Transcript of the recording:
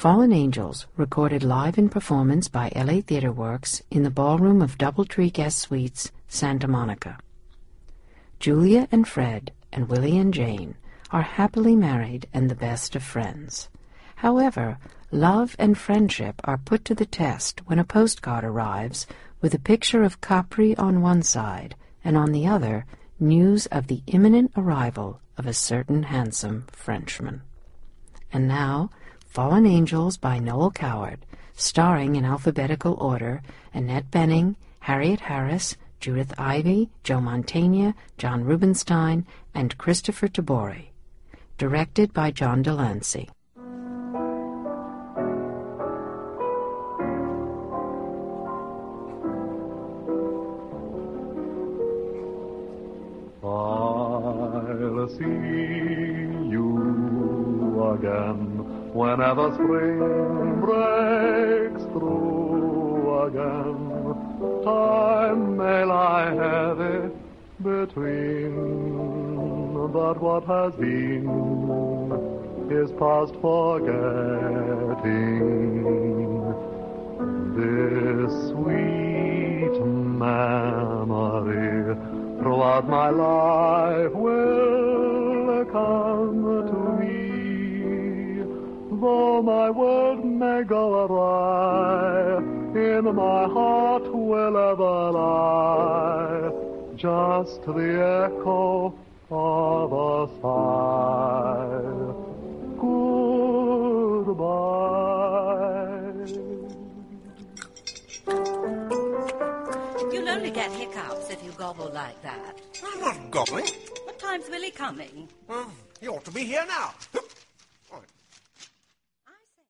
Fallen Angels, recorded live in performance by LA Theatre Works in the ballroom of Doubletree Guest Suites, Santa Monica. Julia and Fred and Willie and Jane are happily married and the best of friends. However, love and friendship are put to the test when a postcard arrives with a picture of Capri on one side and on the other news of the imminent arrival of a certain handsome Frenchman. And now, Fallen Angels by Noel Coward, starring in alphabetical order Annette Bening, Harriet Harris, Judith Ivey, Joe Mantegna, John Rubinstein, and Christopher Tabori. Directed by John Delancey. I'll see you again whenever spring breaks through again. Time may lie heavy between, but what has been is past forgetting. This sweet memory throughout my life will come to me. Though my world may go awry, in my heart will ever lie just the echo of a sigh. Goodbye. You'll only get hiccups if you gobble like that. I'm not gobbling. What time's Willie coming? He ought to be here now.